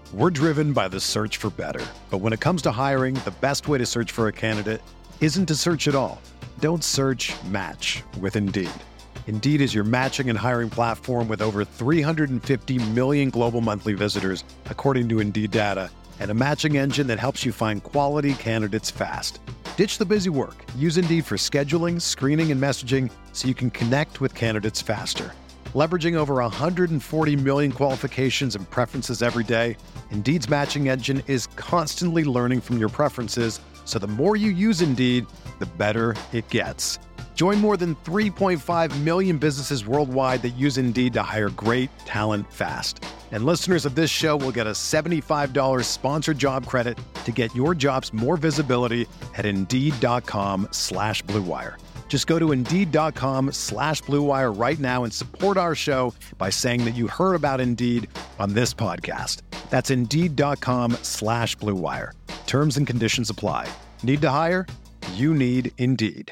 We're driven by the search for better. But when it comes to hiring, the best way to search for a candidate isn't to search at all. Don't search, match with Indeed. Indeed is your matching and hiring platform with over 350 million global monthly visitors, according to Indeed data, and a matching engine that helps you find quality candidates fast. Ditch the busy work. Use Indeed for scheduling, screening, and messaging so you can connect with candidates faster. Leveraging over 140 million qualifications and preferences every day, Indeed's matching engine is constantly learning from your preferences, so the more you use Indeed, the better it gets. Join more than 3.5 million businesses worldwide that use Indeed to hire great talent fast. And listeners of this show will get a $75 sponsored job credit to get your jobs more visibility at Indeed.com/Blue Wire. Just go to Indeed.com/Blue Wire right now and support our show by saying that you heard about Indeed on this podcast. That's Indeed.com/Blue Wire. Terms and conditions apply. Need to hire? You need Indeed.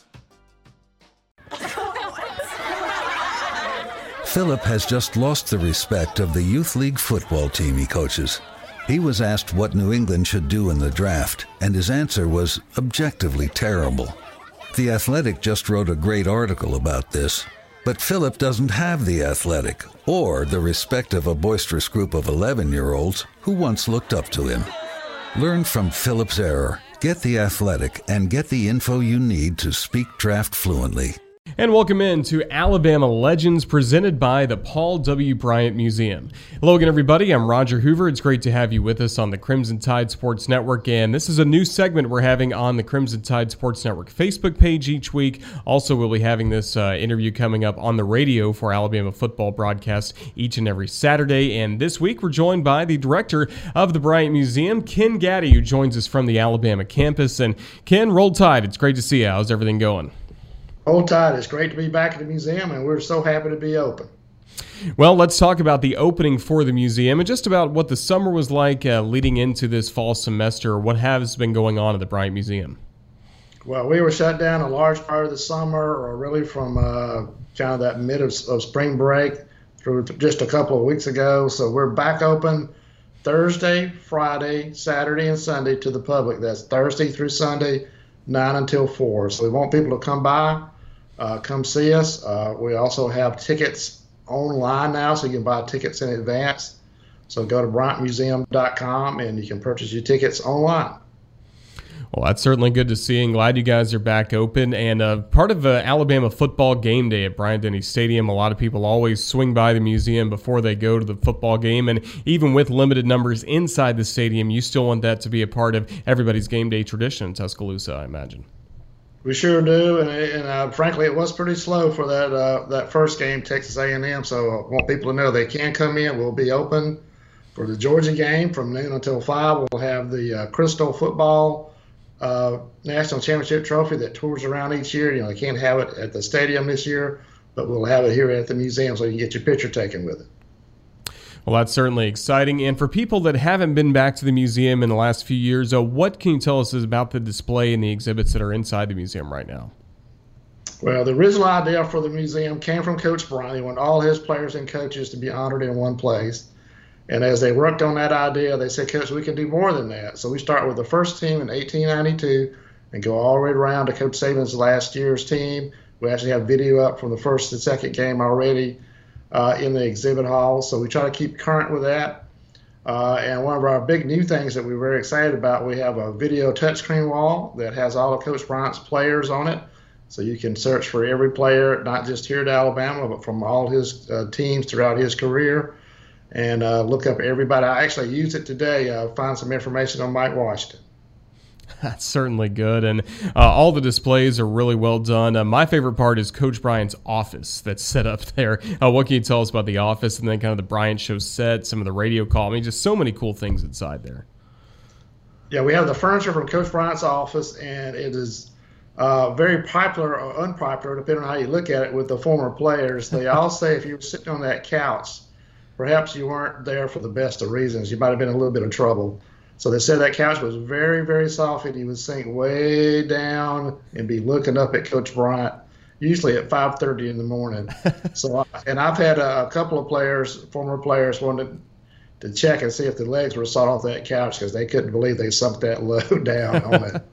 Philip has just lost the respect of the youth league football team he coaches. He was asked what New England should do in the draft, and his answer was objectively terrible. The Athletic just wrote a great article about this, but Philip doesn't have the Athletic or the respect of a boisterous group of 11-year-olds who once looked up to him. Learn from Philip's error, get the Athletic, and get the info you need to speak draft fluently. And welcome in to Alabama Legends, presented by the Paul W. Bryant Museum. Hello again, everybody. I'm Roger Hoover. It's great to have you with us on the Crimson Tide Sports Network, and this is a new segment we're having on the Crimson Tide Sports Network Facebook page each week. Also, we'll be having this interview coming up on the radio for Alabama football broadcast each and every Saturday, and this week we're joined by the director of the Bryant Museum, Ken Gaddy, who joins us from the Alabama campus. And Ken, roll tide. It's great to see you. How's everything going? Old Tide, it's great to be back at the museum, and we're so happy to be open. Well, let's talk about the opening for the museum and just about what the summer was like leading into this fall semester. What has been going on at the Bryant Museum? Well, we were shut down a large part of the summer, or really from kind of that mid of spring break through just a couple of weeks ago. So we're back open Thursday, Friday, Saturday, and Sunday to the public. That's Thursday through Sunday, 9 until 4. So we want people to come by, come see us. We also have tickets online now, so you can buy tickets in advance. So go to BryantMuseum.com and you can purchase your tickets online. Well, that's certainly good to see, and glad you guys are back open. And part of Alabama football game day at Bryant-Denny Stadium, a lot of people always swing by the museum before they go to the football game. And even with limited numbers inside the stadium, you still want that to be a part of everybody's game day tradition in Tuscaloosa, I imagine. We sure do, and frankly, it was pretty slow for that first game, Texas A&M. So I want people to know they can come in. We'll be open for the Georgia game from noon until 5. We'll have the Crystal football National Championship trophy that tours around each year. You know, they can't have it at the stadium this year, but we'll have it here at the museum so you can get your picture taken with it. Well, that's certainly exciting. And for people that haven't been back to the museum in the last few years, what can you tell us about the display and the exhibits that are inside the museum right now? Well, the original idea for the museum came from Coach Bryant. He wanted all his players and coaches to be honored in one place. And as they worked on that idea, they said, Coach, we can do more than that. So we start with the first team in 1892 and go all the way around to Coach Saban's last year's team. We actually have video up from the first and second game already in the exhibit hall. So we try to keep current with that. And one of our big new things that we're very excited about, we have a video touchscreen wall that has all of Coach Bryant's players on it. So you can search for every player, not just here at Alabama, but from all his teams throughout his career, and look up everybody. I actually used it today, find some information on Mike Washington. That's certainly good, and all the displays are really well done. My favorite part is Coach Bryant's office that's set up there. What can you tell us about the office and then kind of the Bryant Show set, some of the radio call? I mean, just so many cool things inside there. Yeah, we have the furniture from Coach Bryant's office, and it is very popular or unpopular, depending on how you look at it, with the former players. They all say if you were sitting on that couch, perhaps you weren't there for the best of reasons. You might have been in a little bit of trouble. So they said that couch was very, very soft, and he would sink way down and be looking up at Coach Bryant, usually at 5:30 in the morning. So, and I've had a couple of players, former players, wanted to check and see if the legs were sawed off that couch because they couldn't believe they sunk that low down on it.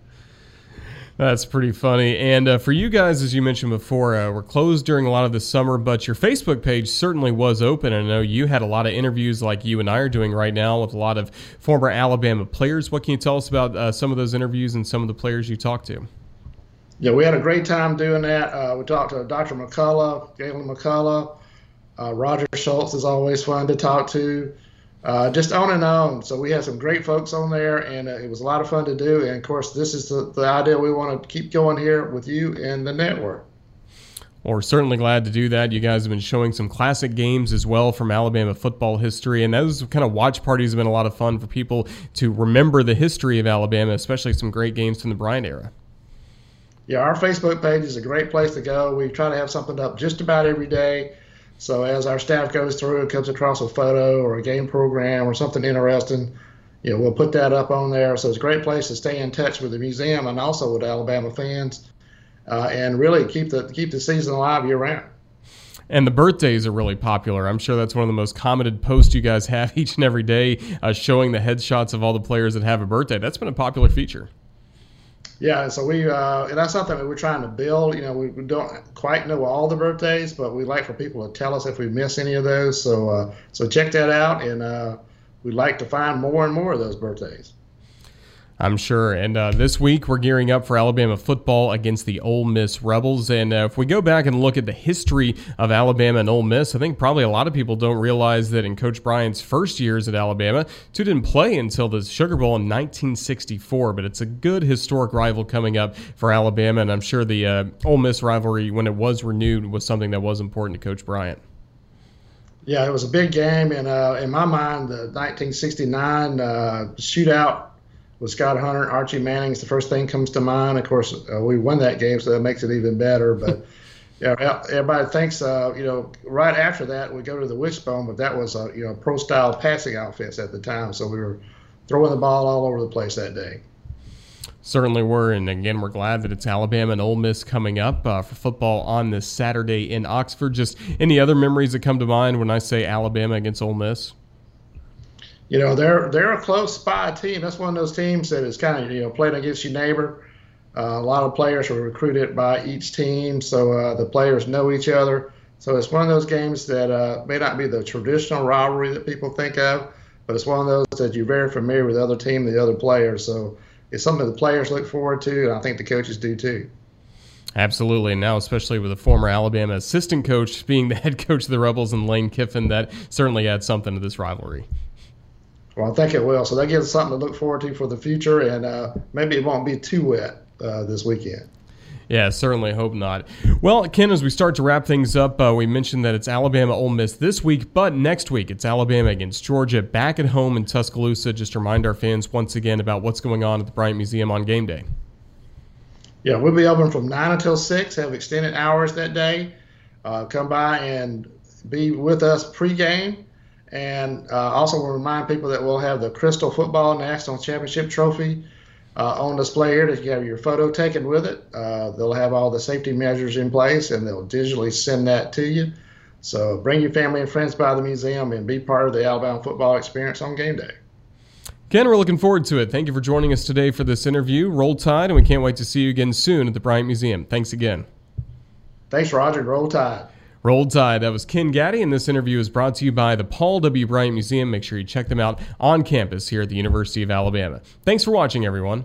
That's pretty funny. And for you guys, as you mentioned before, we're closed during a lot of the summer, but your Facebook page certainly was open. I know you had a lot of interviews like you and I are doing right now with a lot of former Alabama players. What can you tell us about some of those interviews and some of the players you talked to? Yeah, we had a great time doing that. We talked to Dr. McCullough, Galen McCullough. Roger Schultz is always fun to talk to. Just on and on. So we had some great folks on there, and it was a lot of fun to do. And, of course, this is the idea we want to keep going here with you and the network. Well, we're certainly glad to do that. You guys have been showing some classic games as well from Alabama football history, and those kind of watch parties have been a lot of fun for people to remember the history of Alabama, especially some great games from the Bryant era. Yeah, our Facebook page is a great place to go. We try to have something up just about every day. So as our staff goes through and comes across a photo or a game program or something interesting, we'll put that up on there. So it's a great place to stay in touch with the museum and also with Alabama fans, and really keep the season alive year round. And the birthdays are really popular. I'm sure that's one of the most commented posts you guys have each and every day, showing the headshots of all the players that have a birthday. That's been a popular feature. Yeah, so and that's something that we're trying to build. We don't quite know all the birthdays, but we like for people to tell us if we miss any of those. So check that out, and we'd like to find more and more of those birthdays. I'm sure. And this week we're gearing up for Alabama football against the Ole Miss Rebels. And if we go back and look at the history of Alabama and Ole Miss, I think probably a lot of people don't realize that in Coach Bryant's first years at Alabama, two didn't play until the Sugar Bowl in 1964. But it's a good historic rival coming up for Alabama. And I'm sure the Ole Miss rivalry, when it was renewed, was something that was important to Coach Bryant. Yeah, it was a big game. And in my mind, the 1969 shootout with Scott Hunter and Archie Manning is the first thing comes to mind. Of course, we won that game, so that makes it even better. But everybody thinks, right after that we go to the Wishbone, but that was pro-style passing outfits at the time, so we were throwing the ball all over the place that day. Certainly were, and again, we're glad that it's Alabama and Ole Miss coming up for football on this Saturday in Oxford. Just any other memories that come to mind when I say Alabama against Ole Miss? They're a close spy team. That's one of those teams that is kind of, playing against your neighbor. A lot of players are recruited by each team, so the players know each other. So it's one of those games that may not be the traditional rivalry that people think of, but it's one of those that you're very familiar with the other team, the other players. So it's something the players look forward to, and I think the coaches do too. Absolutely, and now especially with a former Alabama assistant coach being the head coach of the Rebels and Lane Kiffin, that certainly adds something to this rivalry. Well, I think it will. So that gives us something to look forward to for the future, and maybe it won't be too wet this weekend. Yeah, certainly hope not. Well, Ken, as we start to wrap things up, we mentioned that it's Alabama Ole Miss this week, but next week it's Alabama against Georgia back at home in Tuscaloosa. Just to remind our fans once again about what's going on at the Bryant Museum on game day. Yeah, we'll be open from 9 until 6, have extended hours that day. Come by and be with us pregame. And also we'll remind people that we'll have the Crystal Football National Championship Trophy on display here to have your photo taken with it. They'll have all the safety measures in place, and they'll digitally send that to you. So bring your family and friends by the museum and be part of the Alabama football experience on game day. Ken, we're looking forward to it. Thank you for joining us today for this interview. Roll Tide, and we can't wait to see you again soon at the Bryant Museum. Thanks again. Thanks, Roger. Roll Tide. Roll Tide. That was Ken Gaddy, and this interview is brought to you by the Paul W. Bryant Museum. Make sure you check them out on campus here at the University of Alabama. Thanks for watching, everyone.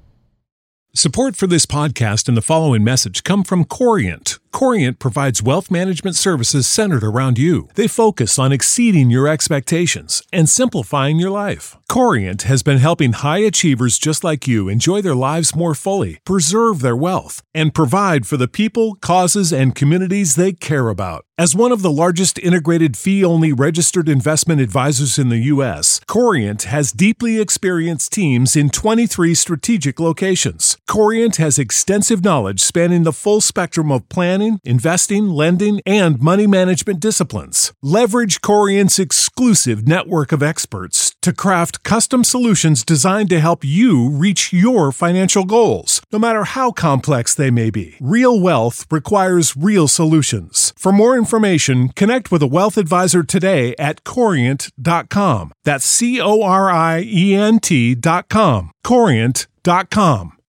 Support for this podcast and the following message come from Corient. Corient provides wealth management services centered around you. They focus on exceeding your expectations and simplifying your life. Corient has been helping high achievers just like you enjoy their lives more fully, preserve their wealth, and provide for the people, causes, and communities they care about. As one of the largest integrated fee-only registered investment advisors in the U.S., Corient has deeply experienced teams in 23 strategic locations. Corient has extensive knowledge spanning the full spectrum of planning, investing, lending, and money management disciplines. Leverage Corient's exclusive network of experts to craft custom solutions designed to help you reach your financial goals, no matter how complex they may be. Real wealth requires real solutions. For more information, connect with a wealth advisor today at Corient.com. That's Corient.com. Corient.com.